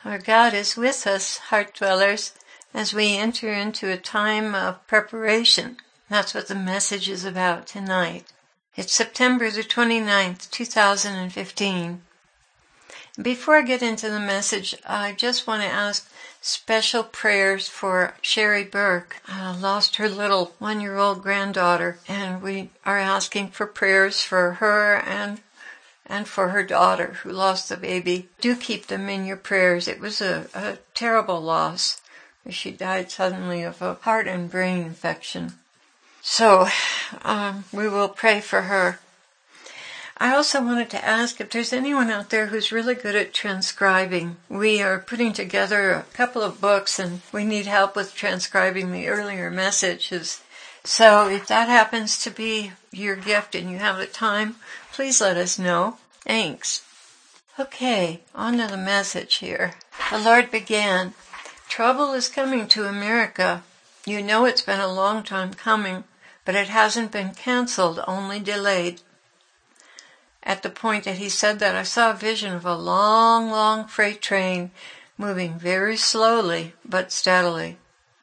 Our God is with us, heart dwellers, as we enter into a time of preparation. That's what the message is about tonight. It's September the 29th, 2015. Before I get into the message, I just want to ask special prayers for Sherry Burke. Lost her little 1-year-old granddaughter, and we are asking for prayers for her and for her daughter who lost the baby. Do keep them in your prayers. It was a terrible loss. She died suddenly of a heart and brain infection. So we will pray for her. I also wanted to ask if there's anyone out there who's really good at transcribing. We are putting together a couple of books and we need help with transcribing the earlier messages. So if that happens to be your gift and you have the time, please let us know. Thanks. Okay, on to the message here. The Lord began, "Trouble is coming to America. You know it's been a long time coming, but it hasn't been canceled, only delayed." At the point that he said that, I saw a vision of a long, long freight train moving very slowly but steadily.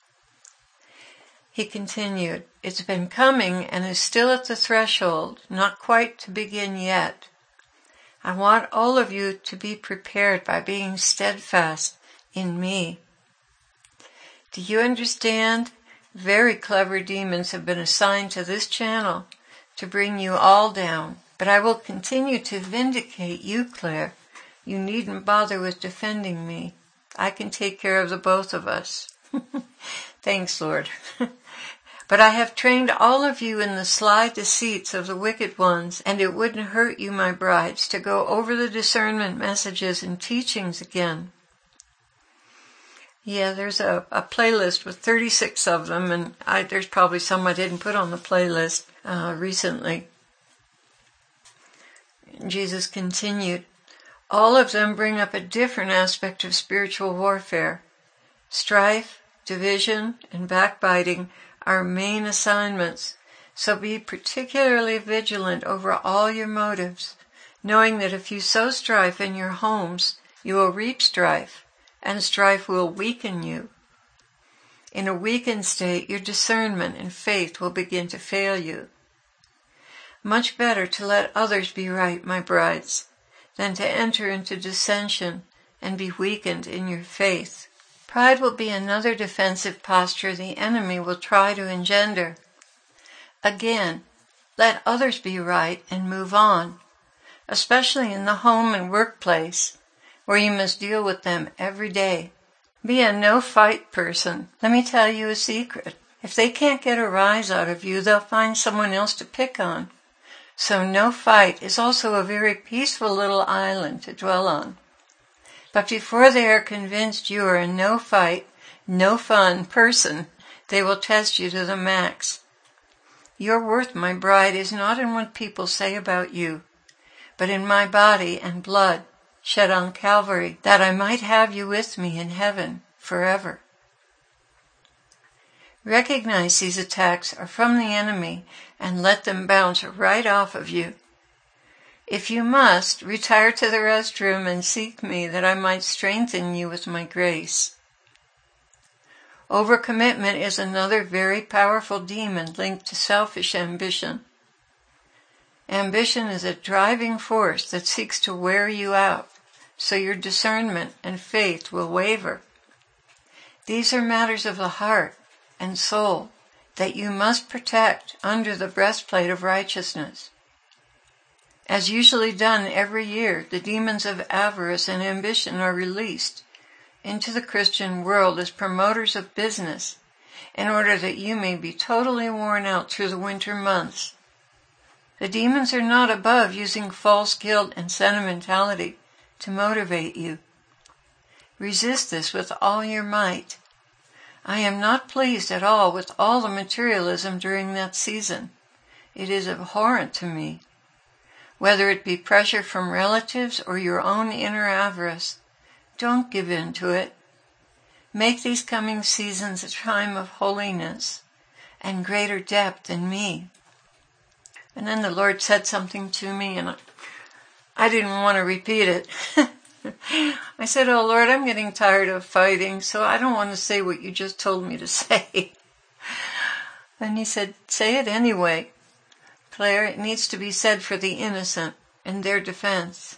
He continued, "It's been coming and is still at the threshold, not quite to begin yet. I want all of you to be prepared by being steadfast in me." Do you understand? Very clever demons have been assigned to this channel to bring you all down. But I will continue to vindicate you, Claire. You needn't bother with defending me. I can take care of the both of us. Thanks, Lord. But I have trained all of you in the sly deceits of the wicked ones, and it wouldn't hurt you, my brides, to go over the discernment messages and teachings again. Yeah, there's a playlist with 36 of them, and there's probably some I didn't put on the playlist recently. Jesus continued, "All of them bring up a different aspect of spiritual warfare. Strife, division, and backbiting are main assignments, so be particularly vigilant over all your motives, knowing that if you sow strife in your homes, you will reap strife, and strife will weaken you. In a weakened state, your discernment and faith will begin to fail you. Much better to let others be right, my brides, than to enter into dissension and be weakened in your faith. Pride will be another defensive posture the enemy will try to engender. Again, let others be right and move on, especially in the home and workplace, where you must deal with them every day. Be a no-fight person. Let me tell you a secret. If they can't get a rise out of you, they'll find someone else to pick on. So no fight is also a very peaceful little island to dwell on. But before they are convinced you are a no-fight, no-fun person, they will test you to the max. Your worth, my bride, is not in what people say about you, but in my body and blood shed on Calvary, that I might have you with me in heaven forever. Recognize these attacks are from the enemy and let them bounce right off of you. If you must, retire to the restroom and seek me that I might strengthen you with my grace. Overcommitment is another very powerful demon linked to selfish ambition. Ambition is a driving force that seeks to wear you out, so your discernment and faith will waver. These are matters of the heart and soul that you must protect under the breastplate of righteousness. As usually done every year, the demons of avarice and ambition are released into the Christian world as promoters of business in order that you may be totally worn out through the winter months. The demons are not above using false guilt and sentimentality to motivate you. Resist this with all your might. I am not pleased at all with all the materialism during that season. It is abhorrent to me. Whether it be pressure from relatives or your own inner avarice, don't give in to it. Make these coming seasons a time of holiness and greater depth in me. And then the Lord said something to me, and I didn't want to repeat it. I said, "Oh Lord, I'm getting tired of fighting, so I don't want to say what you just told me to say." And he said, "Say it anyway, Claire. It needs to be said for the innocent, in their defense."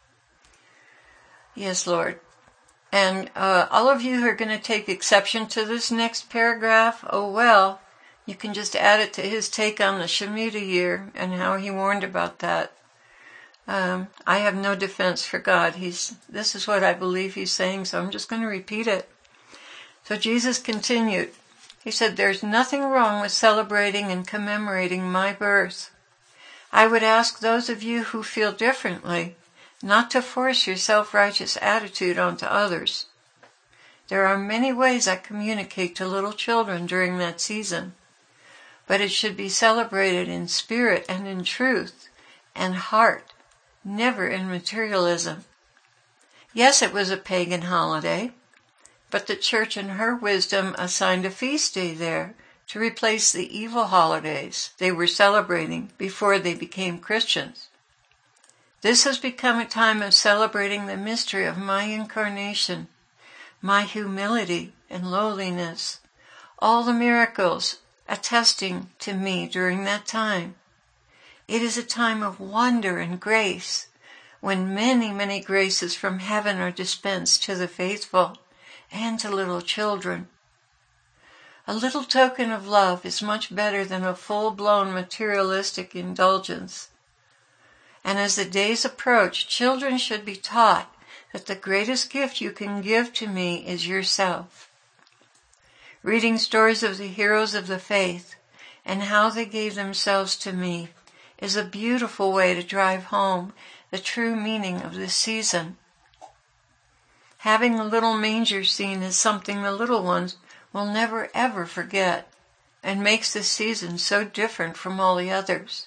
Yes, Lord. And all of you who are going to take exception to this next paragraph, oh well, you can just add it to his take on the Shemitah year and how he warned about that. I have no defense for God. This is what I believe he's saying, so I'm just going to repeat it. So Jesus continued. He said, "There's nothing wrong with celebrating and commemorating my birth. I would ask those of you who feel differently not to force your self-righteous attitude onto others. There are many ways I communicate to little children during that season, but it should be celebrated in spirit and in truth and heart, never in materialism. Yes, it was a pagan holiday, but the church in her wisdom assigned a feast day there to replace the evil holidays they were celebrating before they became Christians. This has become a time of celebrating the mystery of my incarnation, my humility and lowliness, all the miracles attesting to me during that time. It is a time of wonder and grace, when many, many graces from heaven are dispensed to the faithful and to little children. A little token of love is much better than a full-blown materialistic indulgence. And as the days approach, children should be taught that the greatest gift you can give to me is yourself. Reading stories of the heroes of the faith and how they gave themselves to me is a beautiful way to drive home the true meaning of this season. Having a little manger scene is something the little ones will never ever forget, and makes this season so different from all the others.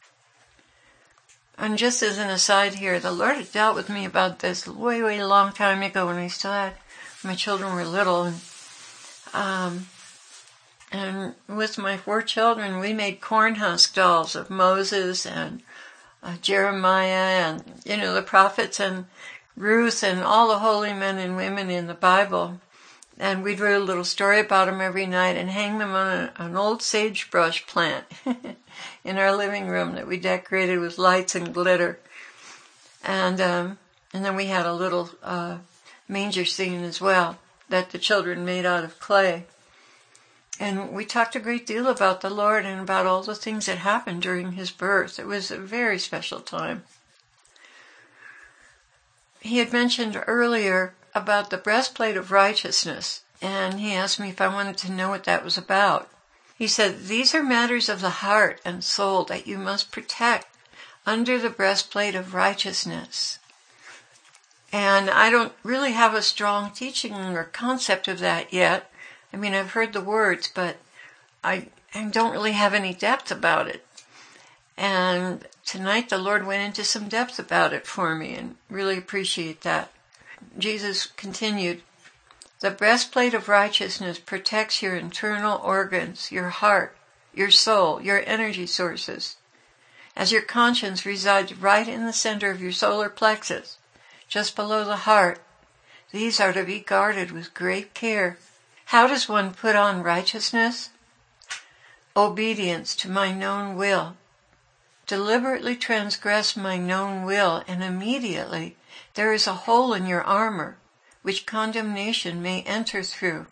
And just as an aside here, the Lord had dealt with me about this way, way long time ago when my children were little. And with my 4 children, we made corn husk dolls of Moses and Jeremiah and, the prophets and Ruth and all the holy men and women in the Bible. And we'd read a little story about them every night and hang them on an old sagebrush plant in our living room that we decorated with lights and glitter. And then we had a little manger scene as well that the children made out of clay. And we talked a great deal about the Lord and about all the things that happened during his birth. It was a very special time. He had mentioned earlier about the breastplate of righteousness, and he asked me if I wanted to know what that was about. He said, "These are matters of the heart and soul that you must protect under the breastplate of righteousness." And I don't really have a strong teaching or concept of that yet. I mean, I've heard the words, but I don't really have any depth about it. And tonight the Lord went into some depth about it for me, and really appreciate that. Jesus continued, "The breastplate of righteousness protects your internal organs, your heart, your soul, your energy sources. As your conscience resides right in the center of your solar plexus, just below the heart, these are to be guarded with great care. How does one put on righteousness? Obedience to my known will. Deliberately transgress my known will, and immediately there is a hole in your armor, which condemnation may enter through.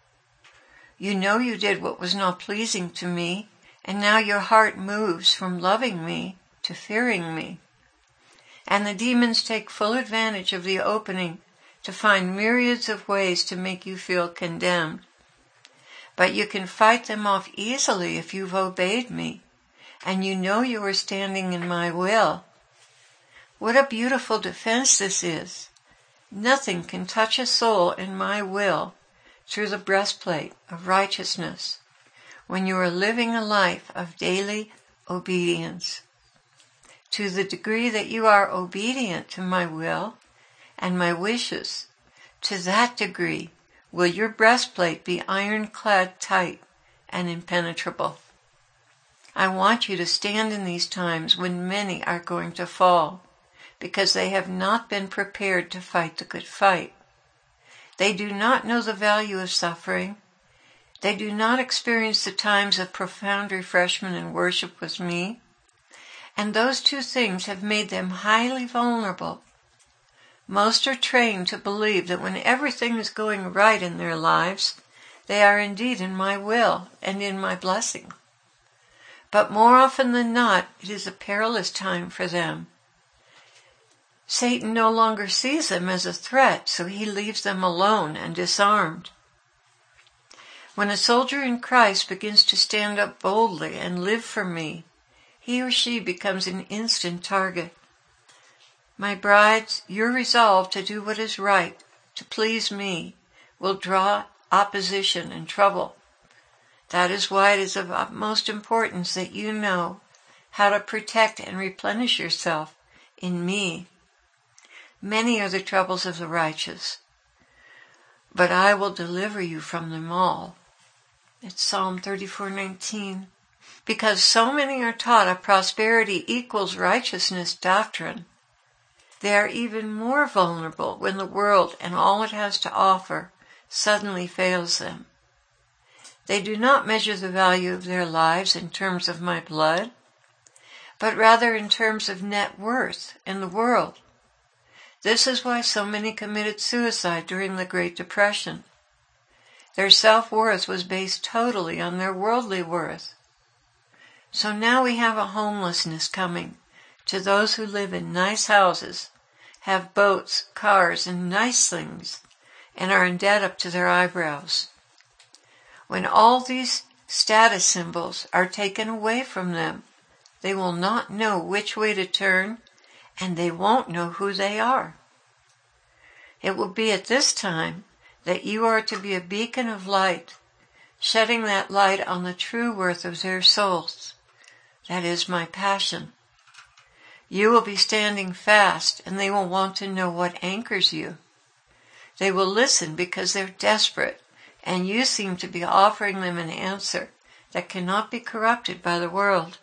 You know you did what was not pleasing to me, and now your heart moves from loving me to fearing me. And the demons take full advantage of the opening to find myriads of ways to make you feel condemned. But you can fight them off easily if you've obeyed me, and you know you are standing in my will. What a beautiful defense this is. Nothing can touch a soul in my will through the breastplate of righteousness when you are living a life of daily obedience. To the degree that you are obedient to my will and my wishes, to that degree will your breastplate be ironclad tight and impenetrable. I want you to stand in these times when many are going to fall, because they have not been prepared to fight the good fight. They do not know the value of suffering. They do not experience the times of profound refreshment and worship with me. And those two things have made them highly vulnerable. Most are trained to believe that when everything is going right in their lives, they are indeed in my will and in my blessing. But more often than not, it is a perilous time for them. Satan no longer sees them as a threat, so he leaves them alone and disarmed. When a soldier in Christ begins to stand up boldly and live for me, he or she becomes an instant target. My brides, your resolve to do what is right, to please me, will draw opposition and trouble. That is why it is of utmost importance that you know how to protect and replenish yourself in me. Many are the troubles of the righteous, but I will deliver you from them all. It's Psalm 34:19. Because so many are taught a prosperity equals righteousness doctrine, they are even more vulnerable when the world and all it has to offer suddenly fails them. They do not measure the value of their lives in terms of my blood, but rather in terms of net worth in the world. This is why so many committed suicide during the Great Depression. Their self-worth was based totally on their worldly worth. So now we have a homelessness coming to those who live in nice houses, have boats, cars, and nice things, and are in debt up to their eyebrows. When all these status symbols are taken away from them, they will not know which way to turn, and they won't know who they are. It will be at this time that you are to be a beacon of light, shedding that light on the true worth of their souls. That is my passion. You will be standing fast, and they will want to know what anchors you. They will listen because they're desperate, and you seem to be offering them an answer that cannot be corrupted by the world.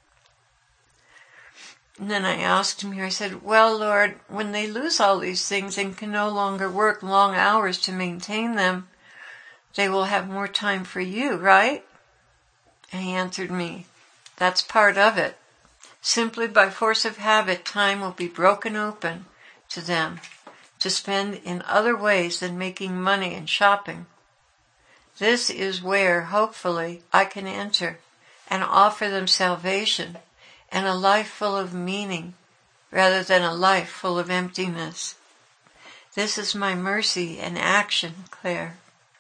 And then I asked him here, I said, well, Lord, when they lose all these things and can no longer work long hours to maintain them, they will have more time for you, right? And he answered me, that's part of it. Simply by force of habit, time will be broken open to them to spend in other ways than making money and shopping. This is where, hopefully, I can enter and offer them salvation and a life full of meaning rather than a life full of emptiness. This is my mercy in action, Claire.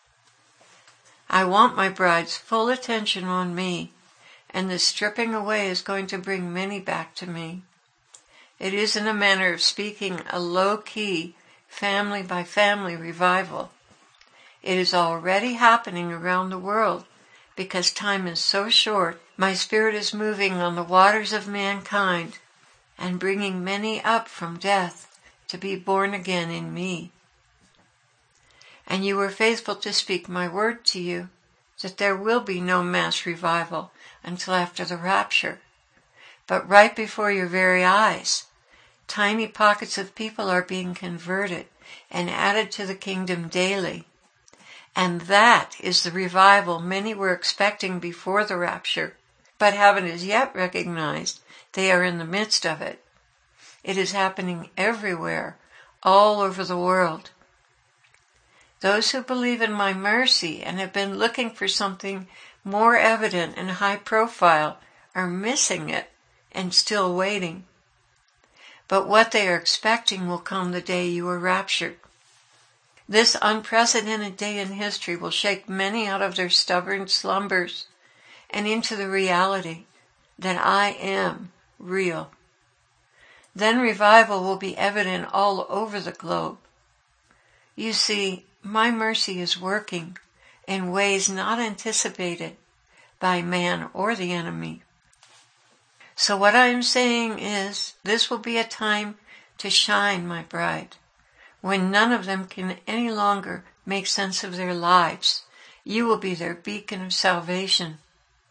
I want my bride's full attention on me, and this stripping away is going to bring many back to me. It is, in a manner of speaking, a low-key, family-by-family revival. It is already happening around the world. Because time is so short, my Spirit is moving on the waters of mankind and bringing many up from death to be born again in me. And you were faithful to speak my word to you, that there will be no mass revival until after the rapture. But right before your very eyes, tiny pockets of people are being converted and added to the kingdom daily. And that is the revival many were expecting before the rapture, but haven't as yet recognized they are in the midst of it. It is happening everywhere, all over the world. Those who believe in my mercy and have been looking for something more evident and high profile are missing it and still waiting. But what they are expecting will come the day you are raptured. This unprecedented day in history will shake many out of their stubborn slumbers and into the reality that I am real. Then revival will be evident all over the globe. You see, my mercy is working in ways not anticipated by man or the enemy. So what I am saying is, this will be a time to shine, my bride, when none of them can any longer make sense of their lives. You will be their beacon of salvation.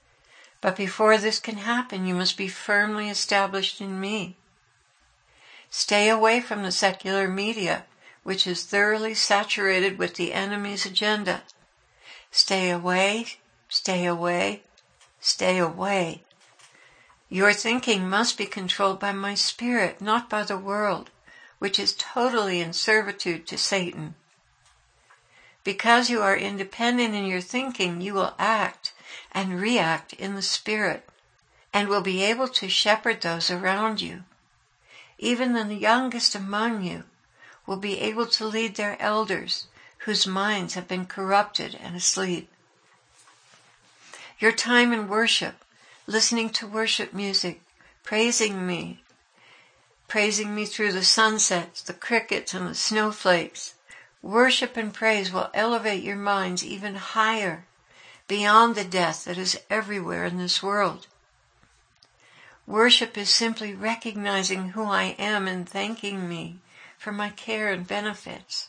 But before this can happen, you must be firmly established in me. Stay away from the secular media, which is thoroughly saturated with the enemy's agenda. Stay away, stay away, stay away. Your thinking must be controlled by my spirit, not by the world, which is totally in servitude to Satan. Because you are independent in your thinking, you will act and react in the spirit, and will be able to shepherd those around you. Even the youngest among you will be able to lead their elders, whose minds have been corrupted and asleep. Your time in worship, listening to worship music, praising me through the sunsets, the crickets, and the snowflakes. Worship and praise will elevate your minds even higher, beyond the death that is everywhere in this world. Worship is simply recognizing who I am and thanking me for my care and benefits.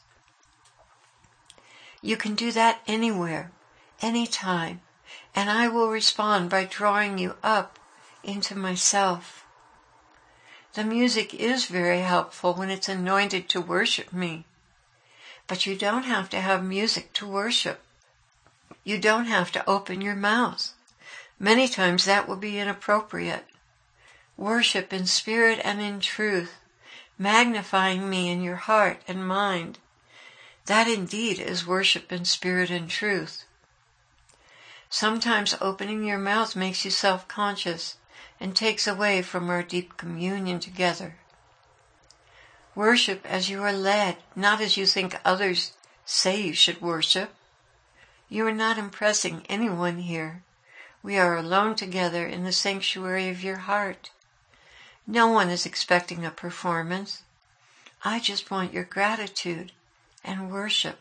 You can do that anywhere, anytime, and I will respond by drawing you up into myself. The music is very helpful when it's anointed to worship me, but you don't have to have music to worship. You don't have to open your mouth. Many times that will be inappropriate. Worship in spirit and in truth, magnifying me in your heart and mind. That indeed is worship in spirit and truth. Sometimes opening your mouth makes you self-conscious and takes away from our deep communion together. Worship as you are led, not as you think others say you should worship. You are not impressing anyone here. We are alone together in the sanctuary of your heart. No one is expecting a performance. I just want your gratitude and worship.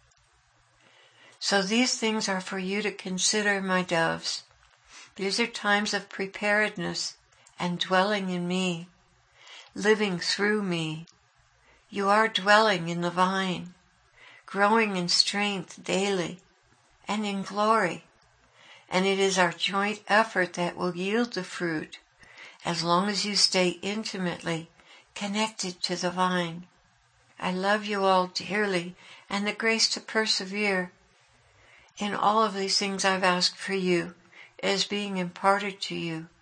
So these things are for you to consider, my doves. These are times of preparedness and dwelling in me, living through me. You are dwelling in the vine, growing in strength daily and in glory, and it is our joint effort that will yield the fruit as long as you stay intimately connected to the vine. I love you all dearly, and the grace to persevere in all of these things I've asked for you is being imparted to you